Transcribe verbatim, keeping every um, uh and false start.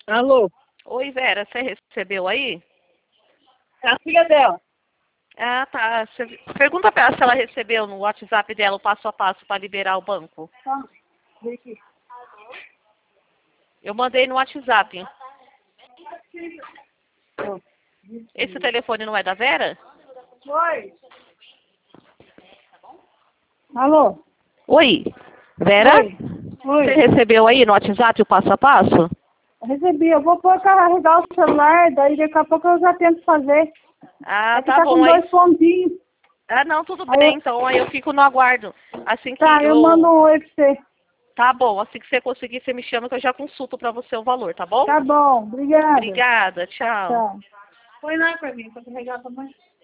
Alô? Oi, Vera, você recebeu aí? É a filha dela. Ah, tá. Você pergunta pra ela se ela recebeu no WhatsApp dela o passo a passo para liberar o banco. Tá. Vem aqui. Eu mandei no WhatsApp. Ó. Esse telefone não é da Vera? Oi. Alô? Oi, Vera? Oi. Você Oi. recebeu aí no WhatsApp o passo a passo? Recebi. Eu vou pôr carregar o celular, daí daqui a pouco eu já tento fazer. Ah, É que tá tá com bom aí. dois pontinhos. Ah, não, tudo Aí bem, eu... então aí eu fico no aguardo. Assim que Tá, eu mando eu... um oi pra você. Tá bom, assim que você conseguir, você me chama que eu já consulto pra você o valor, tá bom? Tá bom. Obrigada. Obrigada, tchau. Tá. Põe lá pra mim, pra carregar pra mãe.